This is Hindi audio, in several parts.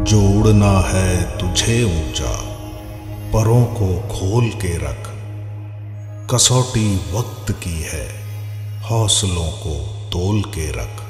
जोड़ना है तुझे ऊंचा, परों को खोल के रख। कसौटी वक्त की है, हौसलों को तोल के रख।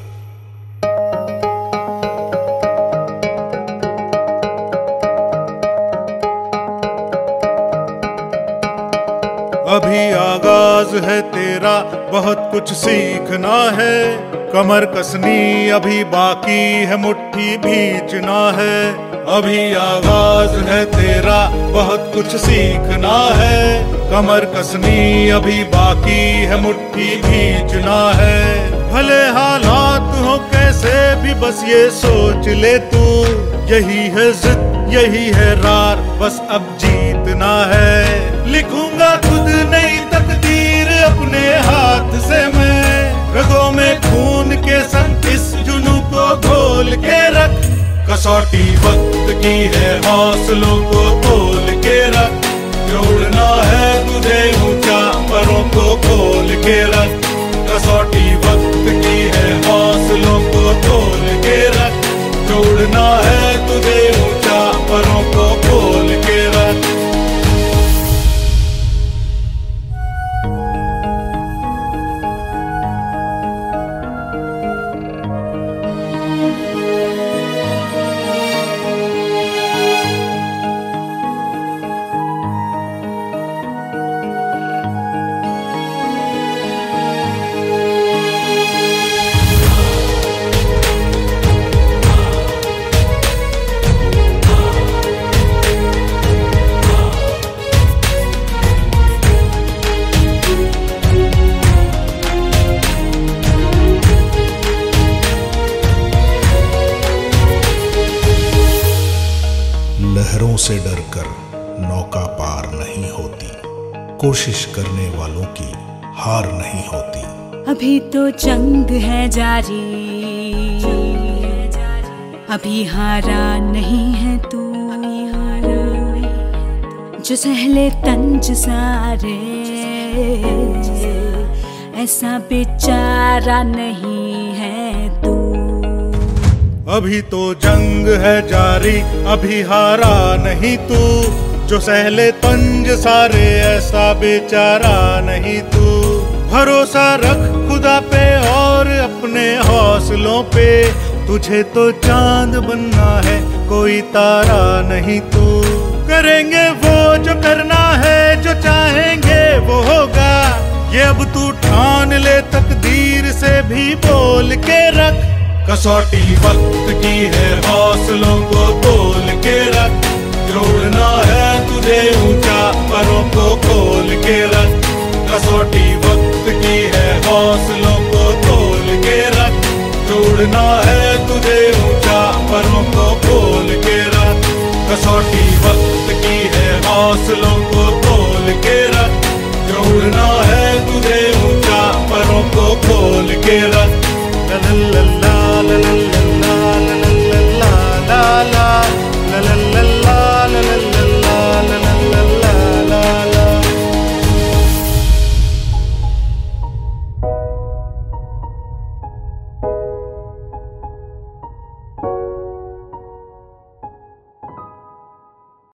अभी आगाज है तेरा, बहुत कुछ सीखना है। कमर कसनी अभी बाकी है, मुट्ठी भींचना है। अभी आगाज है तेरा, बहुत कुछ सीखना है। कमर कसनी अभी बाकी है, मुट्ठी भींचना है। भले हालात हो कैसे भी, बस ये सोच ले तू, यही है जिद यही है रार, बस अब जीतना है। लिखूंगा खुद नई तकदीर अपने हाथ से मैं, रगों में खून के संग इस जुनू को घोल के रख। कसौटी वक्त की है, हौसलों को तोल के रख। जोड़ना है तुझे ऊंचा, परों को खोल के रख। कसौटी वक्त की है, हौसलों को तोल के रख। जोड़ना है तुझे ऊंचा, परों को खोल के रख। लहरों से डरकर नौका पार नहीं होती, कोशिश करने वालों की हार नहीं होती। अभी तो जंग है जारी, अभी हारा नहीं है तू। जो सहले तंज सारे, ऐसा बेचारा नहीं है तू। अभी तो जंग है जारी, अभी हारा नहीं तू। जो सहले तंज सारे, ऐसा बेचारा नहीं तू। भरोसा रख खुदा पे और अपने हौसलों पे, तुझे तो चांद बनना है, कोई तारा नहीं तू। करेंगे वो जो करना है, जो चाहेंगे वो होगा। ये अब तू ठान ले, तकदीर से भी बोल के रख। कसौटी वक्त की है, हौसलों को तोल के रख। जोड़ना है तुझे ऊंचा, परों को खोल के रख। कसौटी वक्त की है, हौसलों को तोल के रख। जोड़ना है तुझे ऊंचा, परों को खोल के रख। कसौटी वक्त की है, हौसलों को तोल के रख। जोड़ना है तुझे ऊंचा, परों को खोल के रख।